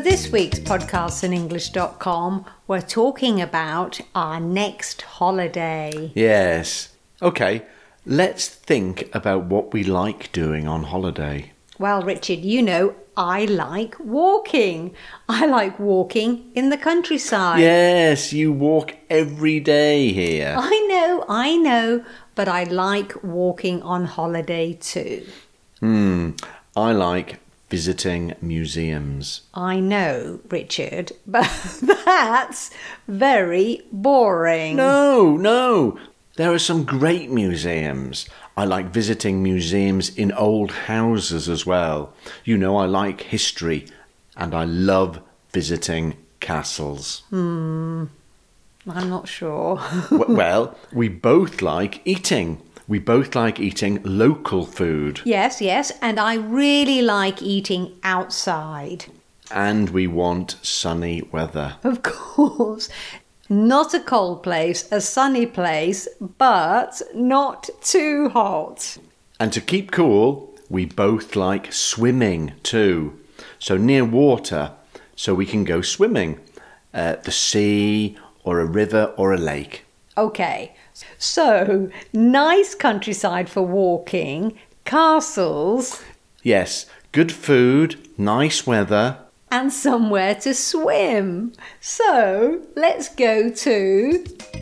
this week's podcastsinenglish.com, we're talking about our next holiday. Yes. Okay, let's think about what we like doing on holiday. Well, Richard, you know, I like walking. I like walking in the countryside. Yes, you walk every day here. I know, but I like walking on holiday too. I like visiting museums. I know, Richard, but that's very boring. No. There are some great museums. I like visiting museums in old houses as well. You know, I like history and I love visiting castles. I'm not sure. Well, we both like eating. We both like eating local food. Yes, and I really like eating outside. And we want sunny weather. Of course. Not a cold place, a sunny place, but not too hot. And to keep cool, we both like swimming too. So near water, so we can go swimming. The sea or a river or a lake. Okay, so nice countryside for walking, castles, Yes, good food, nice weather. and somewhere to swim. So let's go to